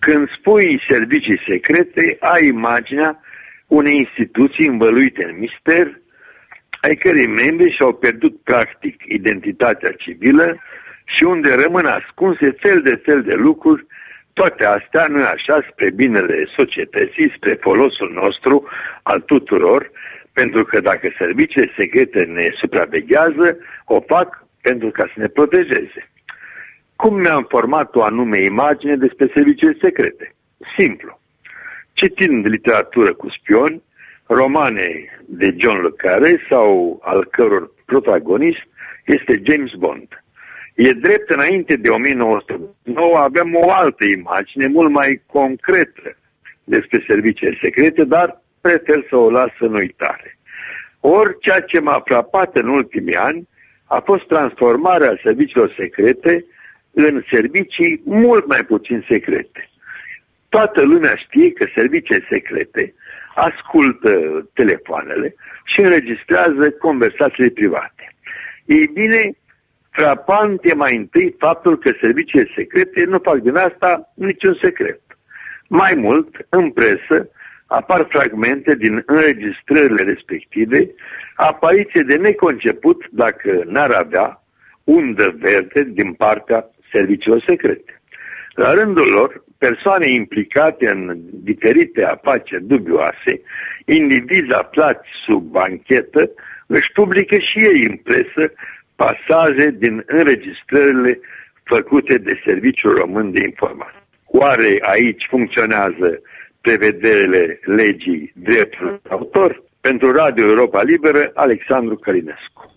Când spui servicii secrete, ai imaginea unei instituții învăluite în mister, ai cărei membri și-au pierdut practic identitatea civilă și unde rămân ascunse fel de lucruri, toate astea, nu așa, spre binele societății, spre folosul nostru, al tuturor, pentru că dacă serviciile secrete ne supraveghează, o fac pentru ca să ne protejeze. Cum mi-am format o anume imagine despre serviciile secrete? Simplu. Citind literatură cu spioni, romane de John le Carré sau al căror protagonist este James Bond. E drept, înainte de 1909 aveam o altă imagine mult mai concretă despre serviciile secrete, dar prefer să o las în uitare. Ori ceea ce m-a frapat în ultimii ani a fost transformarea serviciilor secrete în servicii mult mai puțin secrete. Toată lumea știe că serviciile secrete ascultă telefoanele și înregistrează conversațiile private. Ei bine, frapant e mai întâi faptul că serviciile secrete nu fac din asta niciun secret. Mai mult, în presă, apar fragmente din înregistrările respective, apariție de neconceput dacă n-ar avea undă verde din partea serviciilor secrete. La rândul lor, persoane implicate în diferite afaceri dubioase, indivizi aflați sub anchetă, își publică și ei în presă pasaje din înregistrările făcute de Serviciul Român de Informație. Oare aici funcționează prevederile legii dreptului de autor? Pentru Radio Europa Liberă, Alexandru Călinescu.